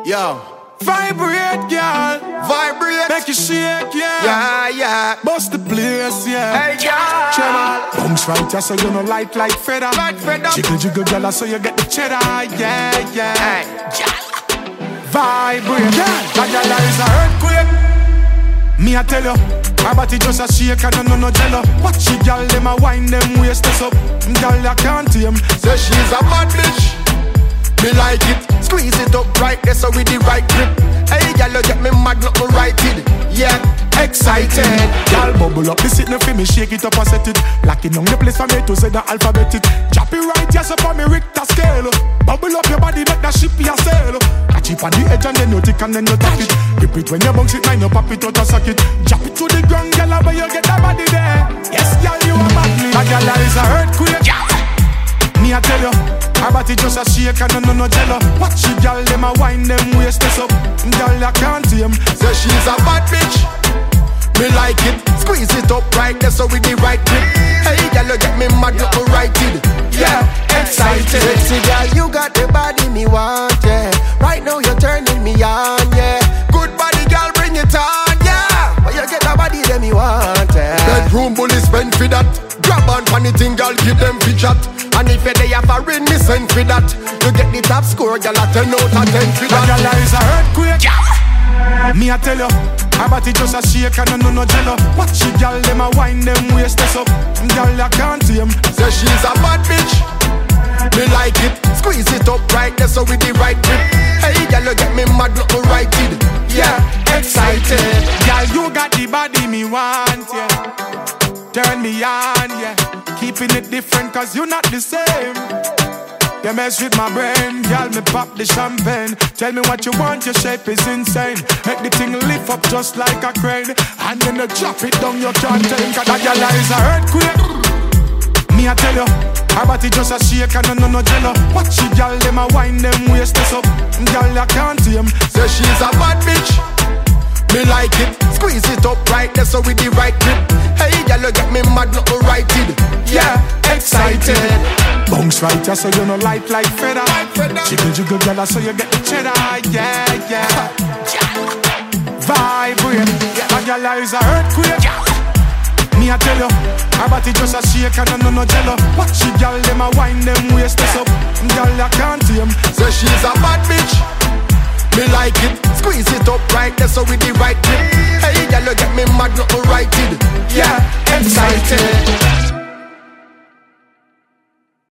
Yo. Vibrate, girl. Vibrate. Make you shake, yeah. Yeah. Bust the place, yeah. Hey, girl. Cheddar. Bounce right, yeah, so you know light like feather. Like feather. Jiggle, jiggle, girl, so you get the cheddar, yeah. Hey, Vibrate, girl. That girl is a earthquake. Me, I tell you, her body just a shake and no jello. Watch it, girl, them a wine, them waist up. Girl, I can't tame. say she's a bad bitch. Me like it. Squeeze it up right there so with the right grip. Hey, girl, you get me mad, not me righted. Yeah, excited. Girl, bubble up, this it no for me, shake it up and set it. Locking on the place for me to say the alphabetic. Drop it right, yes, up on me Richter scale. Bubble up your body, make that ship your sail. Catch it on the edge and then you tick and then you tap it. Grip it when you bounce it, now you pop it out and suck it. Drop it to the ground, girl, where you get that body there. Yes, girl, you a madly. That girl is a earthquake. Me, I tell you, her body just a shake and no jello. Watch it, girl, them a wine, them waist up. Girl, I can't tame. Say she's a bad bitch. Me like it. Squeeze it up right there so with the right grip. Hey, girl, you get me mad, not me righted. Yeah, excited. Sexy girl, you got the body me want, yeah. Right now you're turning me on, yeah. Good body, girl, bring it on, yeah. But you get the body that me want, yeah. Bedroom bully spend for that. Grab on funny thing, girl, give them for chat. And if they have a ring, me send for that. You get the top score, girl, a 10 out of 10 for that. That girl is a earthquake. Me, I tell you, her body just a shake and no jello. Watch it, girl, them a wine, them waist up. Girl, I can't tame. Say she's a bad bitch. Me like it. Squeeze it up right there so with the right grip. Hey, girl, you get me mad, not me righted. Yeah, excited. Girl, you got the body me want, yeah. Turn me on, yeah. Keeping it different cause you're not the same. You mess with my brain, girl, me pop the champagne. Tell me what you want, your shape is insane. Make the thing lift up just like a crane. And then you drop it down, you can't take. Cause that girl is a earthquake. Me, I tell you, her body just a shake and no jello. Watch it, girl, them a wine, them waist up. Girl, I can't tame. Say she's a bad bitch. Me like it. Squeeze it up right there so with the right grip. Hey, girl, you get me mad, not me righted. Yeah, excited. Bounce right, yeah, so you know light like feather. Jiggle, jiggle, girl, so you get the cheddar. Yeah. Vibrate. That girl is a earthquake. Me, I tell you, her body just a shake and no jello. Watch it, girl, them a wine, them waist up. Girl, I can't tame. Say she's a bad bitch. Me like it. Squeeze it up right there so with the right grip. Hey, girl, you get me mad, not me righted. Yeah, excited.